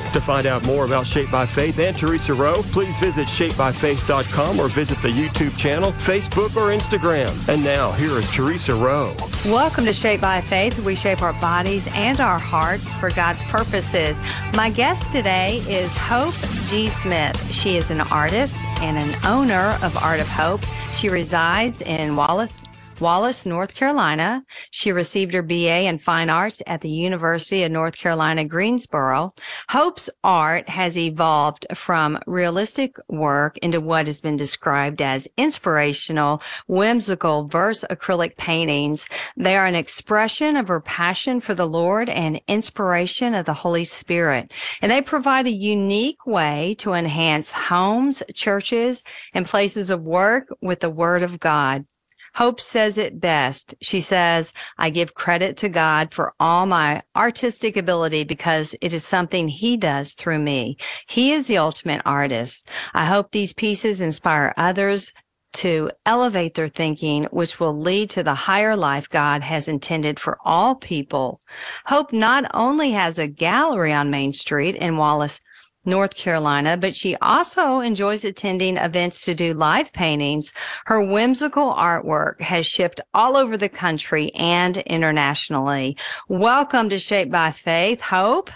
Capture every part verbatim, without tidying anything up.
To find out more about Shaped by Faith and Teresa Rowe, please visit shaped by faith dot com or visit the YouTube channel, Facebook, or Instagram. And now, here is Teresa Rowe. Welcome to Shaped by Faith. We shape our bodies and our hearts for God's purposes. My guest today is Hope G. Smith. She is an artist and an owner of Art of Hope. She resides in Wallace, Wallace, North Carolina. She received her B A in Fine Arts at the University of North Carolina, Greensboro. Hope's art has evolved from realistic work into what has been described as inspirational, whimsical verse acrylic paintings. They are an expression of her passion for the Lord and inspiration of the Holy Spirit. And they provide a unique way to enhance homes, churches, and places of work with the Word of God. Hope says it best. She says, I give credit to God for all my artistic ability because it is something He does through me. He is the ultimate artist. I hope these pieces inspire others to elevate their thinking, which will lead to the higher life God has intended for all people. Hope not only has a gallery on Main Street in Wallace, North Carolina, but she also enjoys attending events to do live paintings. Her whimsical artwork has shipped all over the country and internationally. Welcome to Shaped by Faith, Hope.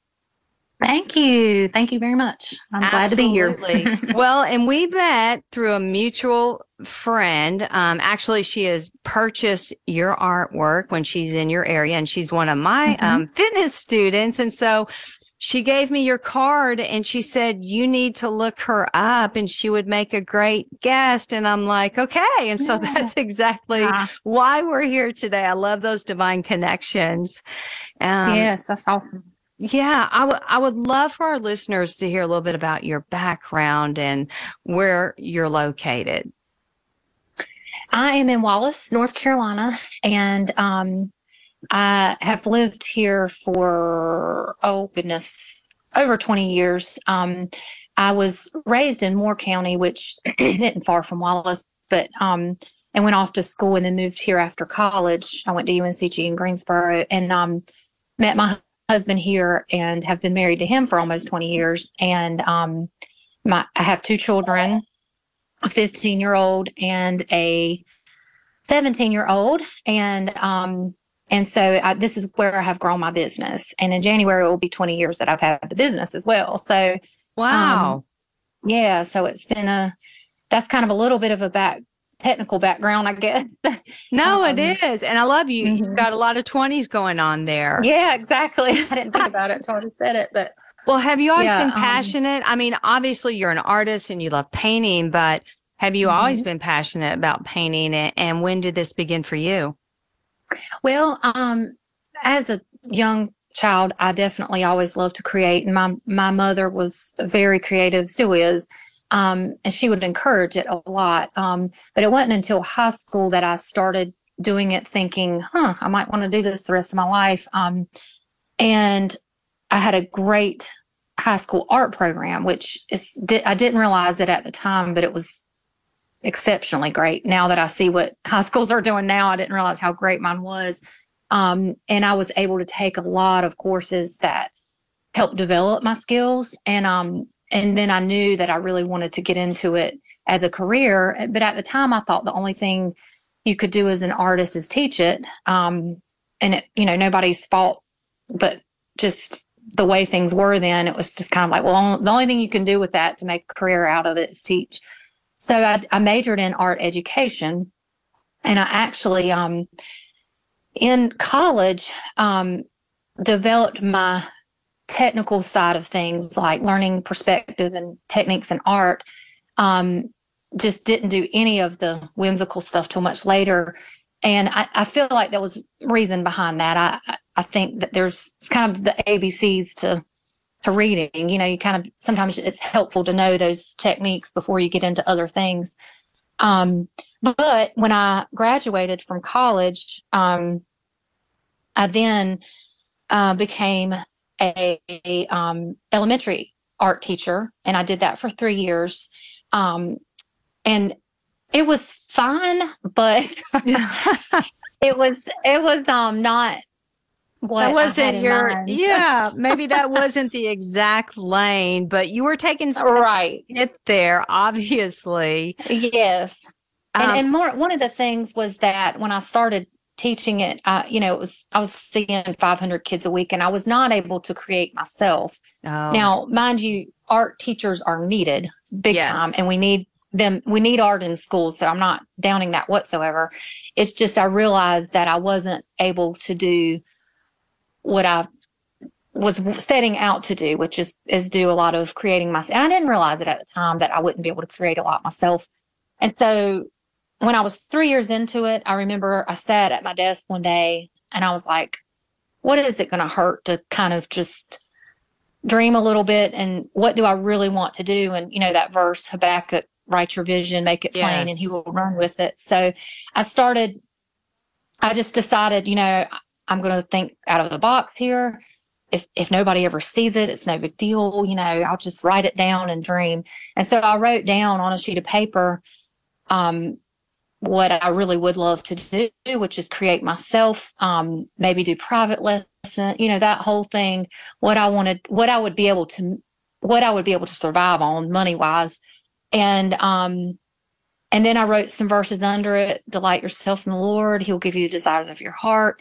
Thank you. Thank you very much. I'm Absolutely. glad to be here. Well, and we met through a mutual friend. Um, actually, she has purchased your artwork when she's in your area, and she's one of my mm-hmm. um, fitness students. And so she gave me your card and she said, you need to look her up and she would make a great guest. And I'm like, okay. And so yeah. that's exactly yeah. why we're here today. I love those divine connections. Um, yes, that's awesome. Yeah, I would I would love for our listeners to hear a little bit about your background and where you're located. I am in Wallace, North Carolina, and um I have lived here for, oh goodness, over twenty years. Um, I was raised in Moore County, which isn't far from Wallace, but, um, and went off to school and then moved here after college. I went to U N C G in Greensboro and, um, met my husband here and have been married to him for almost twenty years. And, um, my, I have two children, a fifteen year old and a seventeen year old. And, um, And so I, this is where I have grown my business. And in January, it will be twenty years that I've had the business as well. So, wow. Um, yeah. So it's been a, that's kind of a little bit of a back technical background, I guess. No, um, it is. And I love you. Mm-hmm. You've got a lot of twenties going on there. Yeah, exactly. I didn't think about it until I just said it, but. Well, have you always yeah, been passionate? Um, I mean, obviously you're an artist and you love painting, but have you mm-hmm. always been passionate about painting? And when did this begin for you? Well, um, as a young child, I definitely always loved to create. And my, my mother was very creative, still is. Um, and she would encourage it a lot. Um, but it wasn't until high school that I started doing it thinking, huh, I might want to do this the rest of my life. Um, and I had a great high school art program, which is, I didn't realize it at the time, but it was exceptionally great. Now that I see what high schools are doing now, I didn't realize how great mine was. Um, and I was able to take a lot of courses that helped develop my skills. And, um, and then I knew that I really wanted to get into it as a career. But at the time I thought the only thing you could do as an artist is teach it. Um, and it, you know, nobody's fault, but just the way things were then, it was just kind of like, well, the only thing you can do with that to make a career out of it is teach. So I, I majored in art education, and I actually, um, in college, um, developed my technical side of things, like learning perspective and techniques in art. Um, just didn't do any of the whimsical stuff till much later. And I, I feel like there was reason behind that. I, I think that there's kind of the A B Cs to to reading. You know, you kind of, sometimes it's helpful to know those techniques before you get into other things. Um, but when I graduated from college, um, I then uh, became a, a um, elementary art teacher, and I did that for three years. Um, and it was fun, but it was, it was um, not what That I had wasn't in your, mind. yeah, maybe that wasn't the exact lane, but you were taking steps Right. to get there, obviously. Yes. And Um, and more one of the things was that when I started teaching it, uh, you know, it was I was seeing five hundred kids a week, and I was not able to create myself. oh, Now, mind you, art teachers are needed big time, yes. and we need them. We need art in schools, so I'm not downing that whatsoever. It's just I realized that I wasn't able to do what I was setting out to do, which is is do a lot of creating myself. And I didn't realize it at the time that I wouldn't be able to create a lot myself. And so when I was three years into it, I remember I sat at my desk one day and I was like, what is it going to hurt to kind of just dream a little bit? And what do I really want to do? And, you know, that verse, Habakkuk, write your vision, make it plain, and he Yes. will run with it. So I started, I just decided, you know, I'm going to think out of the box here. If, if nobody ever sees it, it's no big deal. You know, I'll just write it down and dream. And so I wrote down on a sheet of paper, um, what I really would love to do, which is create myself, um, maybe do private lesson, you know, that whole thing, what I wanted, what I would be able to, what I would be able to survive on money wise. And, um, and then I wrote some verses under it. Delight yourself in the Lord. He'll give you the desires of your heart.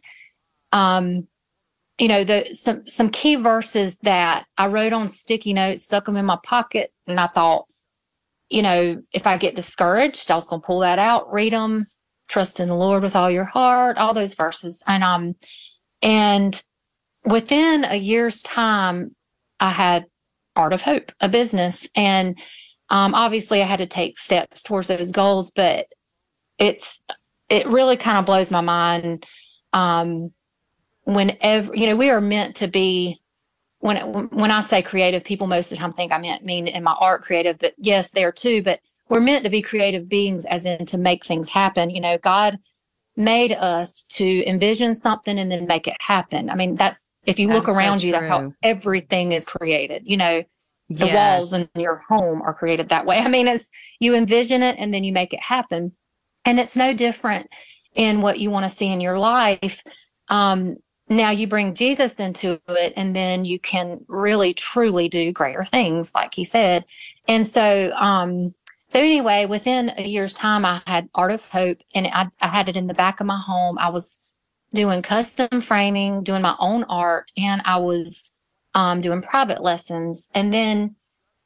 Um, you know, the, some, some key verses that I wrote on sticky notes, stuck them in my pocket. And I thought, you know, if I get discouraged, I was going to pull that out, read them, trust in the Lord with all your heart, all those verses. And, um, and within a year's time, I had Art of Hope, a business. And, um, obviously I had to take steps towards those goals, but it's, it really kind of blows my mind. Um, whenever, you know, we are meant to be, When when I say creative, people most of the time think I meant mean in my art creative, but yes, there too. But we're meant to be creative beings, as in to make things happen. You know, God made us to envision something and then make it happen. I mean, that's if you look That's so around you, that's how true. everything is created. You know, the walls Yes. in your home are created that way. I mean, it's you envision it and then you make it happen, and it's no different in what you want to see in your life. Um, Now you bring Jesus into it, and then you can really truly do greater things, like he said. And so, um, so anyway, within a year's time, I had Art of Hope, and I, I had it in the back of my home. I was doing custom framing, doing my own art, and I was um, doing private lessons. And then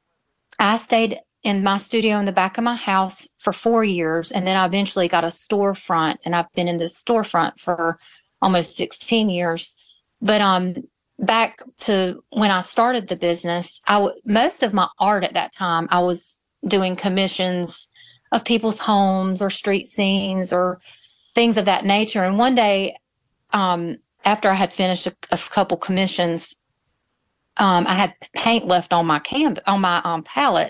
I stayed in my studio in the back of my house for four years, and then I eventually got a storefront, and I've been in this storefront for almost sixteen years. But um, back to when I started the business, I w- most of my art at that time, I was doing commissions of people's homes or street scenes or things of that nature. And one day, um, after I had finished a, a couple commissions, um, I had paint left on my canvas, on my um, palette,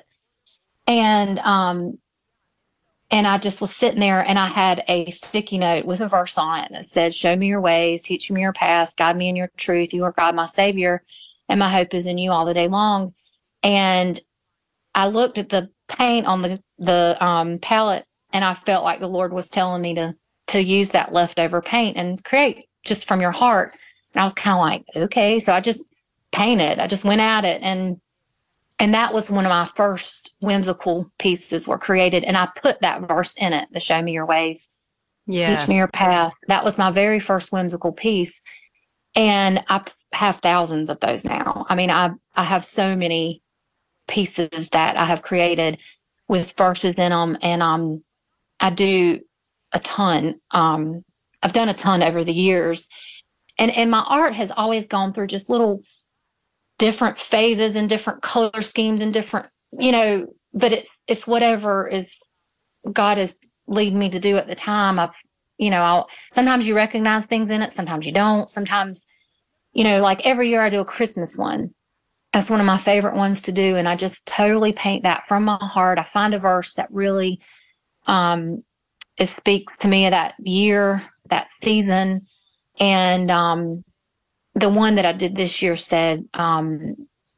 and um, And I just was sitting there, and I had a sticky note with a verse on it that said, show me your ways, teach me your paths, guide me in your truth. You are God, my Savior, and my hope is in you all the day long. And I looked at the paint on the, the um, palette, and I felt like the Lord was telling me to, to use that leftover paint and create just from your heart. And I was kind of like, okay. So I just painted. I just went at it, and And that was one of my first whimsical pieces were created. And I put that verse in it, the show me your ways, Yes. teach me your path. That was my very first whimsical piece. And I have thousands of those now. I mean, I, I have so many pieces that I have created with verses in them. And um, I do a ton. Um, I've done a ton over the years. And, and my art has always gone through just little different phases and different color schemes and different, you know, but it's, it's whatever is God is leading me to do at the time. I've, you know, I'll, sometimes you recognize things in it. Sometimes you don't. Sometimes, you know, like every year I do a Christmas one. That's one of my favorite ones to do. And I just totally paint that from my heart. I find a verse that really, um, it speaks to me of that year, that season. And, um, the one that I did this year said, um,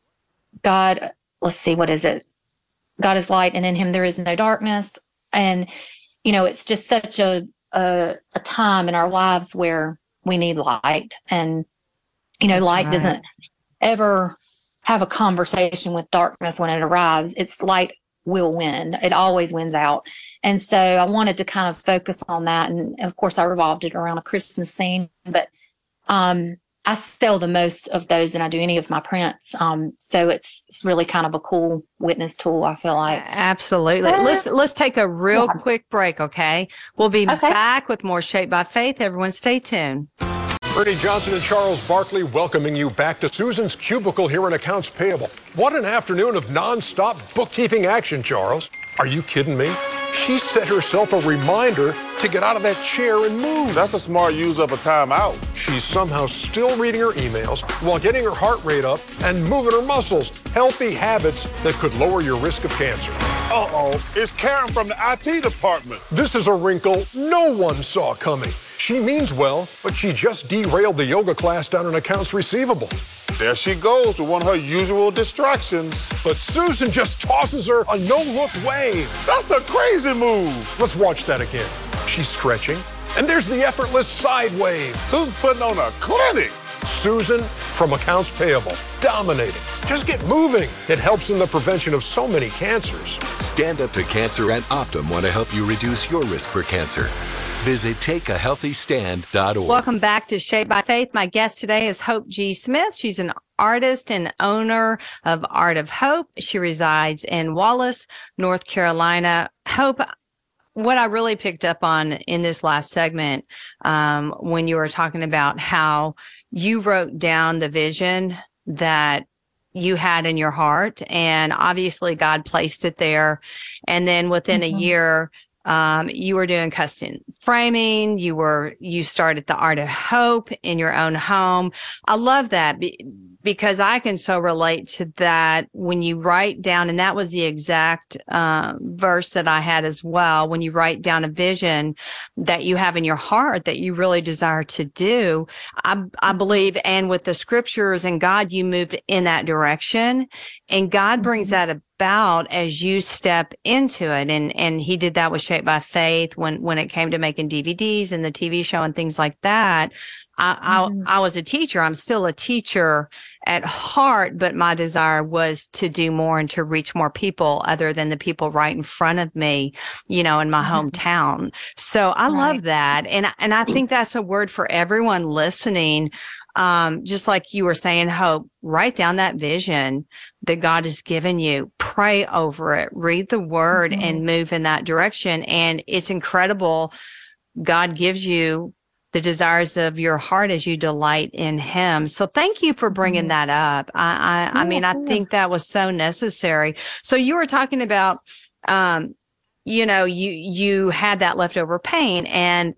God, let's see, what is it? God is light, and in him there is no darkness. And, you know, it's just such a, a, a time in our lives where we need light. And You know, That's light right. doesn't ever have a conversation with darkness when it arrives. It's light will win. It always wins out. And so I wanted to kind of focus on that. And of course, I revolved it around a Christmas scene, but um, I sell the most of those than I do any of my prints. Um, so it's, it's really kind of a cool witness tool, I feel like. Absolutely. Uh, let's let's take a real yeah. quick break, okay? We'll be okay. back with more Shaped by Faith. Everyone stay tuned. Ernie Johnson and Charles Barkley welcoming you back to Susan's Cubicle here in Accounts Payable. What an afternoon of nonstop bookkeeping action, Charles. Are you kidding me? She set herself a reminder to get out of that chair and move. That's a smart use of a timeout. She's somehow still reading her emails while getting her heart rate up and moving her muscles. Healthy habits that could lower your risk of cancer. Uh-oh, it's Karen from the I T department. This is a wrinkle no one saw coming. She means well, but she just derailed the yoga class down in accounts receivable. There she goes with one of her usual distractions. But Susan just tosses her a no-look wave. That's a crazy move. Let's watch that again. She's stretching, and there's the effortless side wave. Susan's putting on a clinic. Susan from Accounts Payable, dominating. Just get moving. It helps in the prevention of so many cancers. Stand Up to Cancer and Optum want to help you reduce your risk for cancer. Visit take a healthy stand dot org. Welcome back to Shaped by Faith. My guest today is Hope G. Smith. She's an artist and owner of Art of Hope. She resides in Wallace, North Carolina. Hope, what I really picked up on in this last segment, um, when you were talking about how you wrote down the vision that you had in your heart, and obviously God placed it there. And then within mm-hmm. a year, Um, you were doing custom framing. You were, you started the Art of Hope in your own home. I love that be, because I can so relate to that when you write down, and that was the exact, uh, verse that I had as well. When you write down a vision that you have in your heart that you really desire to do, I, I believe, and with the scriptures and God, you moved in that direction, and God brings that about. about as you step into it. And, and he did that with Shaped by Faith when, when it came to making D V Ds and the T V show and things like that. I, mm-hmm. I, I was a teacher. I'm still a teacher at heart, but my desire was to do more and to reach more people other than the people right in front of me, you know, in my mm-hmm. hometown. So I right. love that. And, and I think that's a word for everyone listening. Um, just like you were saying, Hope, write down that vision that God has given you, pray over it, read the word mm-hmm. and move in that direction. And it's incredible. God gives you the desires of your heart as you delight in him. So thank you for bringing mm-hmm. that up. I, I, yeah, I mean, I yeah. think that was so necessary. So you were talking about, um, you know, you, you had that leftover paint and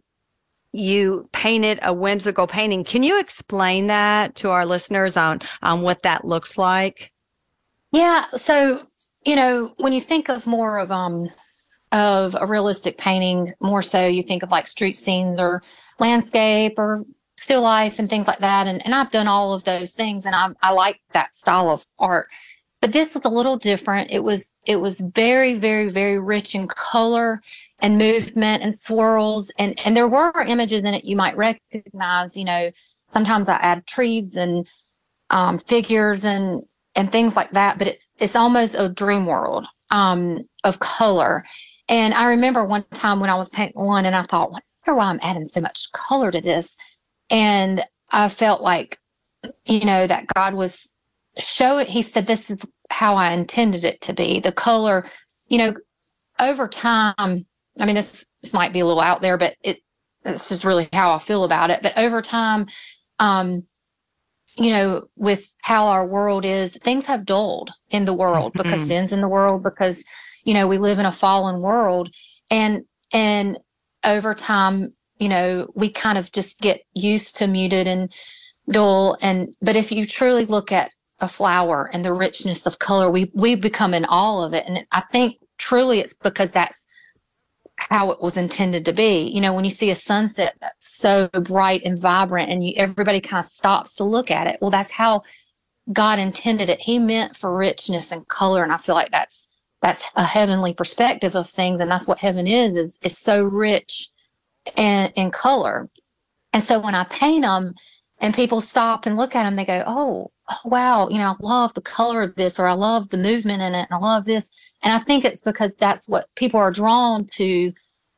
you painted a whimsical painting. Can you explain that to our listeners on, on what that looks like? Yeah. So, you know, when you think of more of, um, of a realistic painting, more so you think of like street scenes or landscape or still life and things like that. And, and I've done all of those things, and I, I like that style of art. But this was a little different. It was, it was very, very, very rich in color and movement and swirls. And, and there were images in it you might recognize. You know, sometimes I add trees and um, figures and, and things like that, but it's, it's almost a dream world um, of color. And I remember one time when I was painting one, and I thought, I wonder why I'm adding so much color to this. And I felt like, you know, that God was showing, he said, this is how I intended it to be. The color, you know, over time, I mean, this, this might be a little out there, but it, it's just really how I feel about it. But over time, um, you know, with how our world is, things have dulled in the world because mm-hmm. sin's in the world, because, you know, we live in a fallen world. And, and over time, you know, we kind of just get used to muted and dull. And, but if you truly look at a flower and the richness of color, we, we become in awe of it. And I think truly it's because that's how it was intended to be. You know, when you see a sunset that's so bright and vibrant and you, everybody kind of stops to look at it. Well, that's how God intended it. He meant for richness and color. And I feel like that's, that's a heavenly perspective of things. And that's what heaven is, is, is so rich and in color. And so when I paint them, and people stop and look at them. They go, oh, oh, wow, you know, I love the color of this, or I love the movement in it, and I love this. And I think it's because that's what people are drawn to,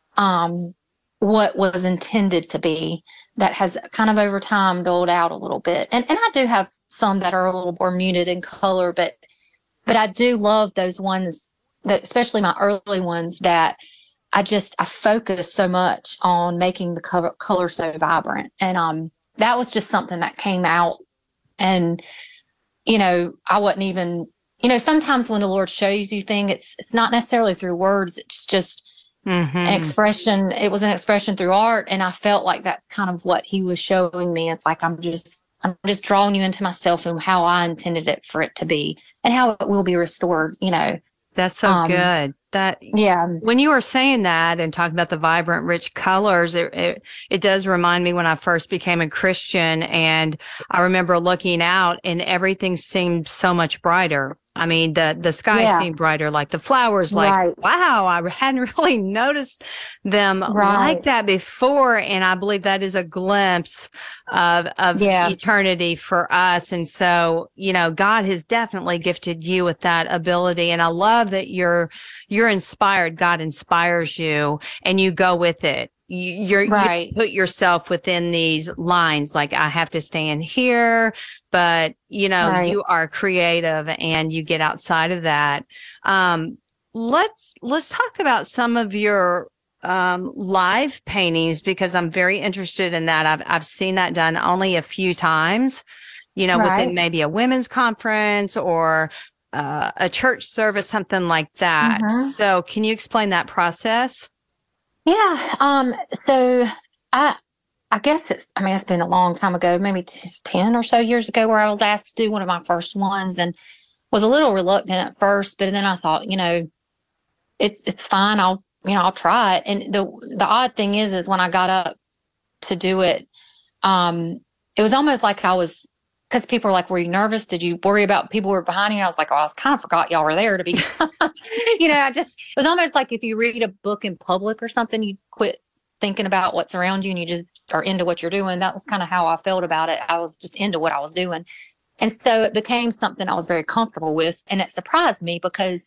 um, what was intended to be, that has kind of over time doled out a little bit. And and I do have some that are a little more muted in color, but but I do love those ones, that, especially my early ones, that I just, I focus so much on making the color, color so vibrant. And um, that was just something that came out. And, you know, I wasn't even, you know, sometimes when the Lord shows you things, it's, it's not necessarily through words. It's just mm-hmm. an expression. It was an expression through art. And I felt like that's kind of what he was showing me. It's like, I'm just, I'm just drawing you into myself and how I intended it for it to be and how it will be restored, you know. That's so um, good. That yeah. When you were saying that and talking about the vibrant, rich colors, it, it it does remind me when I first became a Christian, and I remember looking out and everything seemed so much brighter. I mean, the the sky yeah. seemed brighter, like the flowers, like, right. wow, I hadn't really noticed them right. like that before. And I believe that is a glimpse of, of yeah. eternity for us. And so, you know, God has definitely gifted you with that ability. And I love that you're, you're inspired. God inspires you and you go with it. You, you're, right. you put yourself within these lines, like I have to stand here, but you know, right. you are creative and you get outside of that. Um, let's, let's talk about some of your, um, live paintings, because I'm very interested in that. I've, I've seen that done only a few times, you know, right. within maybe a women's conference or, uh, a church service, something like that. Mm-hmm. So can you explain that process? Yeah. Um, so I, I guess it's, I mean, it's been a long time ago, maybe t- ten or so years ago, where I was asked to do one of my first ones and was a little reluctant at first, but then I thought, you know, it's, it's fine. I'll, you know, I'll try it. And the, the odd thing is, is when I got up to do it, um, it was almost like I was, because people were like, were you nervous? Did you worry about people who were behind you? And I was like, oh, I was kind of forgot y'all were there to be, you know, I just, it was almost like if you read a book in public or something, you quit thinking about what's around you and you just are into what you're doing. That was kind of how I felt about it. I was just into what I was doing. And so it became something I was very comfortable with. And it surprised me because,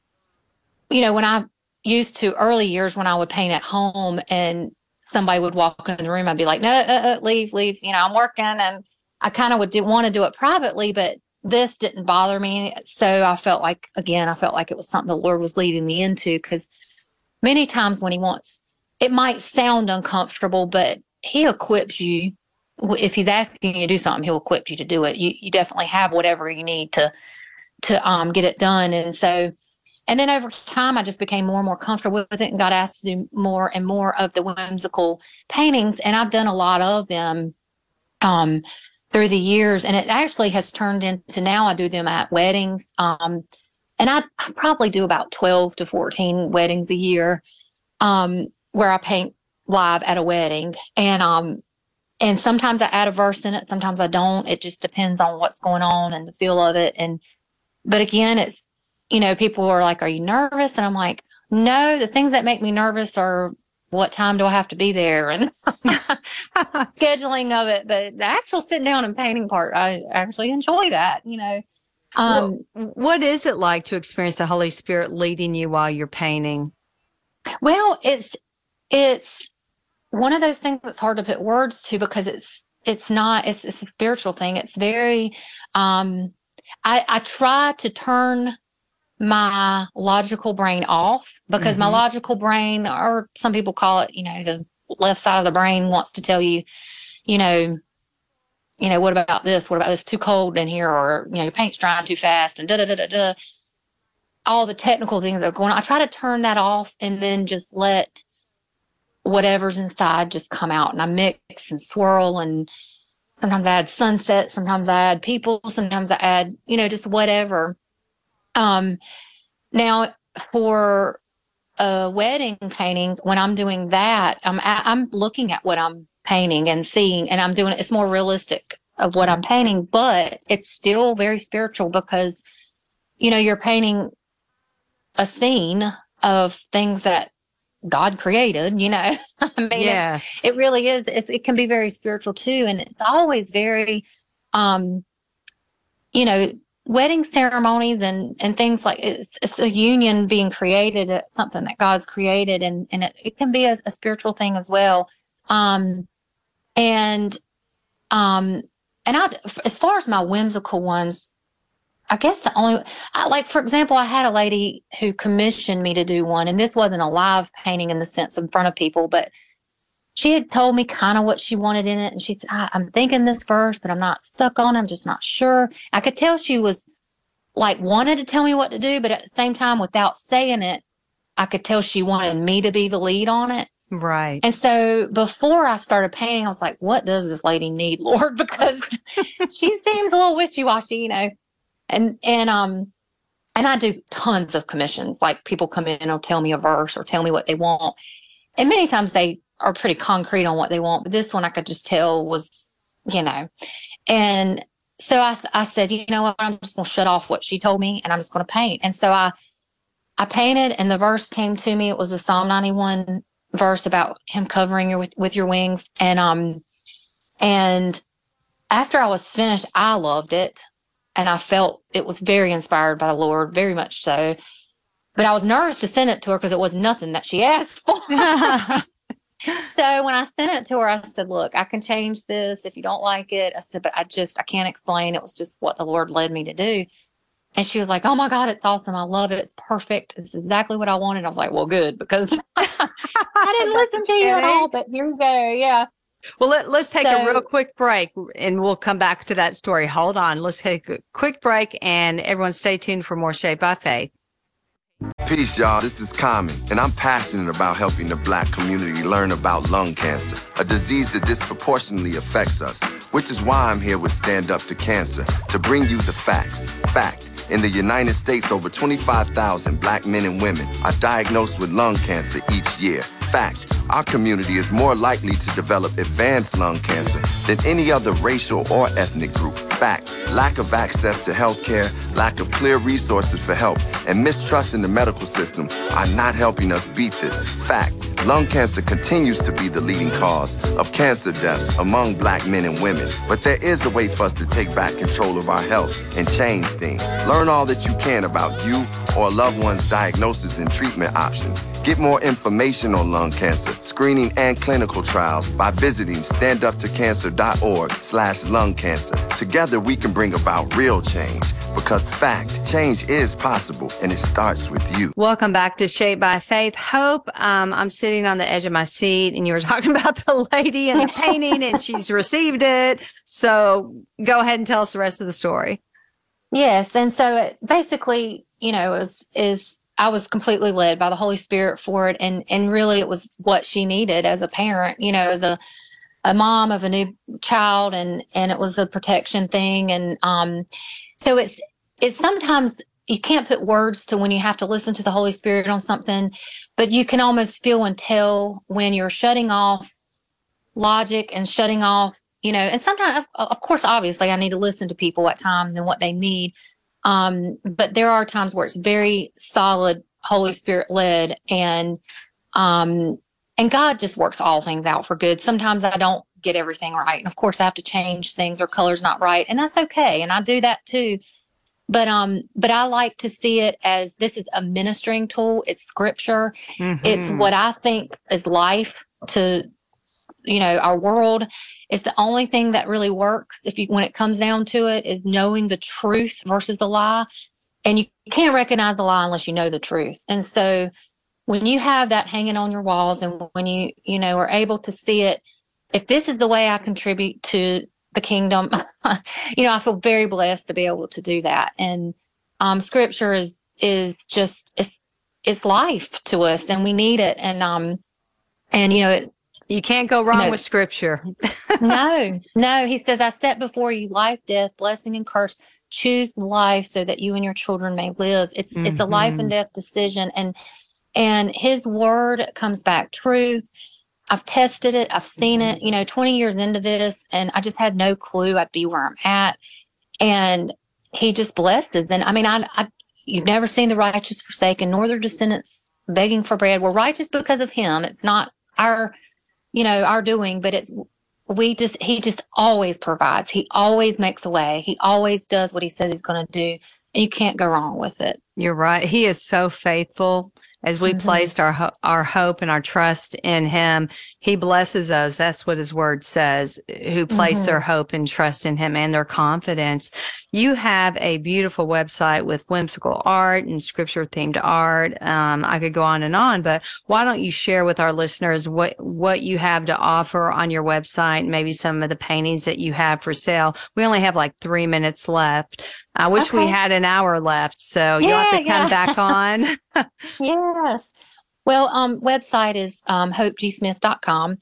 you know, when I used to early years, when I would paint at home and somebody would walk in the room, I'd be like, no, uh, uh, leave, leave, you know, I'm working. And I kind of would do, want to do it privately, but this didn't bother me. So I felt like, again, I felt like it was something the Lord was leading me into, because many times when he wants, it might sound uncomfortable, but he equips you. If he's asking you to do something, he'll equip you to do it. You you definitely have whatever you need to, to um get it done. And so, and then over time, I just became more and more comfortable with it and got asked to do more and more of the whimsical paintings. And I've done a lot of them, um, through the years, and it actually has turned into, now I do them at weddings. Um, and I, I probably do about twelve to fourteen weddings a year, um, where I paint live at a wedding. And, um, and sometimes I add a verse in it. Sometimes I don't. It just depends on what's going on and the feel of it. And, but again, it's, you know, people are like, are you nervous? And I'm like, no, the things that make me nervous are, what time do I have to be there, and scheduling of it. But the actual sitting down and painting part, I actually enjoy that, you know. Um, well, what is it like to experience the Holy Spirit leading you while you're painting? Well, it's, it's one of those things that's hard to put words to, because it's, it's not, it's, it's a spiritual thing. It's very, um, I, I try to turn my logical brain off, because mm-hmm. my logical brain, or some people call it, you know, the left side of the brain, wants to tell you, you know, you know, what about this? What about this? Too cold in here, or, you know, your paint's drying too fast, and da da da da da. All the technical things that are going on. I try to turn that off and then just let whatever's inside just come out. And I mix and swirl, and sometimes I add sunset, sometimes I add people, sometimes I add, you know, just whatever. Um, now for a wedding painting, when I'm doing that, I'm, I'm looking at what I'm painting and seeing, and I'm doing, it's more realistic of what I'm painting, but it's still very spiritual, because, you know, you're painting a scene of things that God created, you know. I mean, Yes. it's, it really is. It's, it can be very spiritual too. And it's always very, um, you know, wedding ceremonies and, and things like it's, it's a union being created, it's something that God's created, and, and it, it can be a, a spiritual thing as well. Um, and, um, and I, as far as my whimsical ones, I guess the only, I, like, for example, I had a lady who commissioned me to do one, and this wasn't a live painting in the sense in front of people, but she had told me kind of what she wanted in it. And she said, I, I'm thinking this verse, but I'm not stuck on it. I'm just not sure. I could tell she was like wanted to tell me what to do, but at the same time, without saying it, I could tell she wanted me to be the lead on it. Right. And so before I started painting, I was like, what does this lady need, Lord? Because she seems a little wishy-washy, you know. And, and, um, and I do tons of commissions. Like, people come in and will tell me a verse or tell me what they want. And many times they are pretty concrete on what they want. But this one I could just tell was, you know. And so I, I said, you know what, I'm just going to shut off what she told me, and I'm just going to paint. And so I, I painted, and the verse came to me. It was a Psalm ninety-one verse about him covering you with, with your wings. And, um, and after I was finished, I loved it. And I felt it was very inspired by the Lord, very much so. But I was nervous to send it to her because it was nothing that she asked for. So when I sent it to her, I said, look, I can change this if you don't like it. I said, but I just, I can't explain. It was just what the Lord led me to do. And she was like, oh my God, it's awesome. I love it. It's perfect. It's exactly what I wanted. I was like, well, good, because I didn't listen to you at all, but here we go. Yeah. Well, let, let's take So- a real quick break, and we'll come back to that story. Hold on. Let's take a quick break, and everyone stay tuned for more Shaped by Faith. Peace, y'all. This is Common, and I'm passionate about helping the Black community learn about lung cancer, a disease that disproportionately affects us, which is why I'm here with Stand Up to Cancer, to bring you the facts. Fact. In the United States, over twenty-five thousand Black men and women are diagnosed with lung cancer each year. Fact. Our community is more likely to develop advanced lung cancer than any other racial or ethnic group. Fact. Lack of access to health care, lack of clear resources for help, and mistrust in the medical system are not helping us beat this. Fact. Lung cancer continues to be the leading cause of cancer deaths among Black men and women. But there is a way for us to take back control of our health and change things. Learn all that you can about you or a loved one's diagnosis and treatment options. Get more information on lung cancer, screening, and clinical trials by visiting standuptocancer.org slash lung cancer. Together, we can bring about real change, because fact, change is possible, and it starts with you. Welcome back to Shaped by Faith. Hope, um, I'm sitting on the edge of my seat, and you were talking about the lady and the painting, and she's received it. So go ahead and tell us the rest of the story. Yes. And so it basically, you know, is, is I was completely led by the Holy Spirit for it. And, and really it was what she needed as a parent, you know, as a, a mom of a new child, and, and it was a protection thing. And, um, so it's, it's sometimes you can't put words to when you have to listen to the Holy Spirit on something, but you can almost feel and tell when you're shutting off logic and shutting off, you know, and sometimes, of, of course, obviously I need to listen to people at times and what they need. Um, but there are times where it's very solid, Holy Spirit led, and, um, and God just works all things out for good. Sometimes I don't get everything right. And of course I have to change things, or color's not right. And that's okay. And I do that too. But, um, but I like to see it as this is a ministering tool. It's scripture. Mm-hmm. It's what I think is life to, you know, our world. It's the only thing that really works, if you, when it comes down to it, is knowing the truth versus the lie. And you can't recognize the lie unless you know the truth. And so when you have that hanging on your walls, and when you, you know, are able to see it, if this is the way I contribute to the kingdom, you know, I feel very blessed to be able to do that. And, um, scripture is, is just, it's, it's life to us, and we need it. And, um, and, you know, it, You can't go wrong you know, with scripture. no, no. He says, I set before you life, death, blessing, and curse. Choose life so that you and your children may live. It's, mm-hmm. it's a life and death decision. And, and his word comes back true. I've tested it. I've seen it, you know, twenty years into this, and I just had no clue I'd be where I'm at. And he just blesses. And I mean, I, I, you've never seen the righteous forsaken, nor their descendants begging for bread. We're righteous because of him. It's not our, you know, our doing, but it's, we just, he just always provides. He always makes a way. He always does what he says he's going to do. And you can't go wrong with it. You're right. He is so faithful. As we mm-hmm. placed our ho- our hope and our trust in him, he blesses us. That's what his word says, who place mm-hmm. their hope and trust in him and their confidence. You have a beautiful website with whimsical art and scripture-themed art. Um, I could go on and on, but why don't you share with our listeners what, what you have to offer on your website, maybe some of the paintings that you have for sale? We only have like three minutes left. I wish okay. we had an hour left, so yeah, you'll have to come yeah. back on. Yes. Well, um, website is um, hope g smith dot com,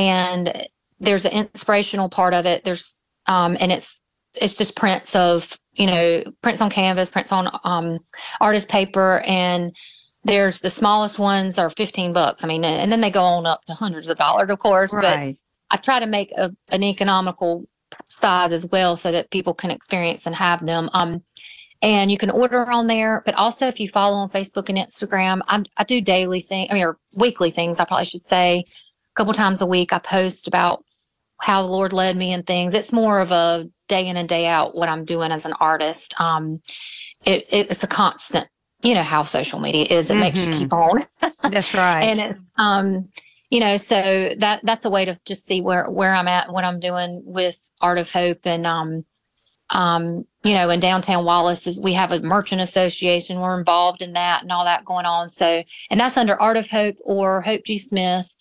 and there's an inspirational part of it. There's um, and it's it's just prints of, you know, prints on canvas, prints on um, artist paper, and there's the smallest ones are fifteen bucks. I mean, and then they go on up to hundreds of dollars, of course. Right. But I try to make a, an economical side as well, so that people can experience and have them. Um, and you can order on there, but also if you follow on Facebook and Instagram, I'm, I do daily things, I mean, or weekly things, I probably should say. A couple times a week, I post about how the Lord led me and things. It's more of a day in and day out what I'm doing as an artist. Um, it, it's a constant, you know how social media is. It mm-hmm. makes you keep on. That's right. And it's, um, you know, so that that's a way to just see where, where I'm at, what I'm doing with Art of Hope. And, um, um, you know, in downtown Wallace, is we have a merchant association. We're involved in that and all that going on. So, and that's under Art of Hope or Hope G. Smith.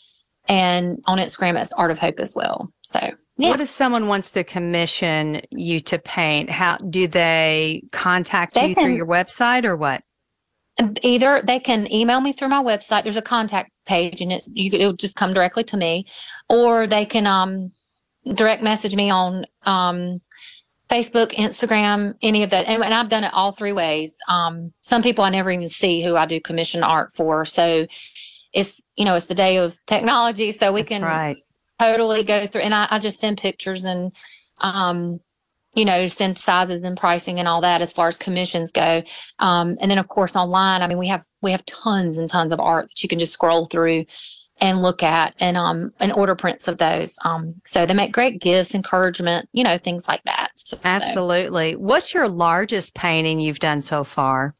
And on Instagram, it's Art of Hope as well. So, yeah. What if someone wants to commission you to paint? How do they contact they you can, through your website or what? Either they can email me through my website. There's a contact page, and it you it'll just come directly to me, or they can um direct message me on um Facebook, Instagram, any of that. And, and I've done it all three ways. Um, some people I never even see who I do commission art for. So it's, you know, it's the day of technology, so we That's can right. totally go through. And I, I just send pictures and, um, you know, send sizes and pricing and all that as far as commissions go. Um, and then of course online, I mean, we have, we have tons and tons of art that you can just scroll through and look at and, um, and order prints of those. Um, so they make great gifts, encouragement, you know, things like that. So, Absolutely. What's your largest painting you've done so far?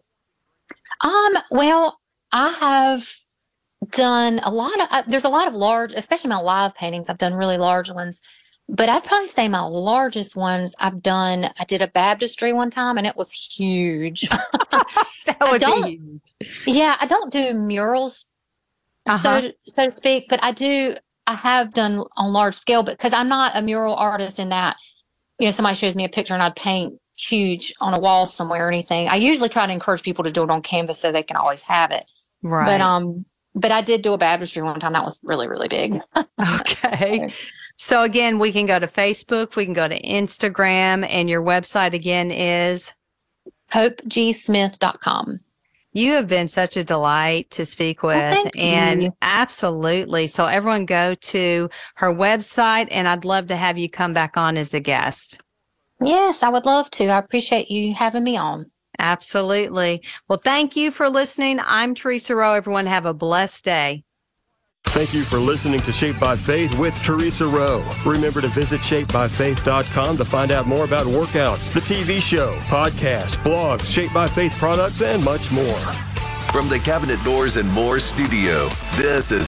Um, well, I have done a lot of, uh, there's a lot of large, especially my live paintings. I've done really large ones. But I'd probably say my largest ones I've done, I did a baptistry one time and it was huge. That would be huge. Yeah, I don't do murals, uh-huh. so, so to speak, but I do, I have done on large scale, but because I'm not a mural artist in that, you know, somebody shows me a picture and I'd paint huge on a wall somewhere or anything. I usually try to encourage people to do it on canvas so they can always have it. Right. But, um, but I did do a baptistry one time. That was really, really big. Okay. So again, we can go to Facebook, we can go to Instagram, and your website again is hope g smith dot com. You have been such a delight to speak with. Well, thank and you. Absolutely. So everyone go to her website, and I'd love to have you come back on as a guest. Yes, I would love to. I appreciate you having me on. Absolutely. Well, thank you for listening. I'm Teresa Rowe. Everyone have a blessed day. Thank you for listening to Shaped by Faith with Teresa Rowe. Remember to visit shaped by faith dot com to find out more about workouts, the T V show, podcasts, blogs, Shaped by Faith products, and much more. From the Cabinet Doors and More studio, this is